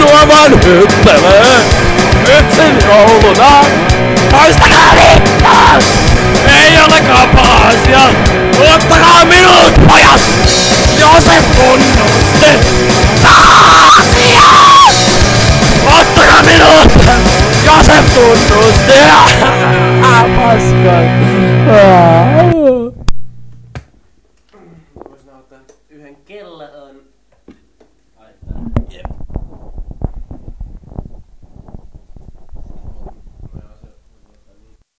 juomaan hyppelee. Vitsin jouluna. Poistakaa vittu! Ei olekaan paha asia. Ottakaa minut, pojat! Josef tunnusti. Asia! Ottakaa minut! Josef tunnusti. Paskat.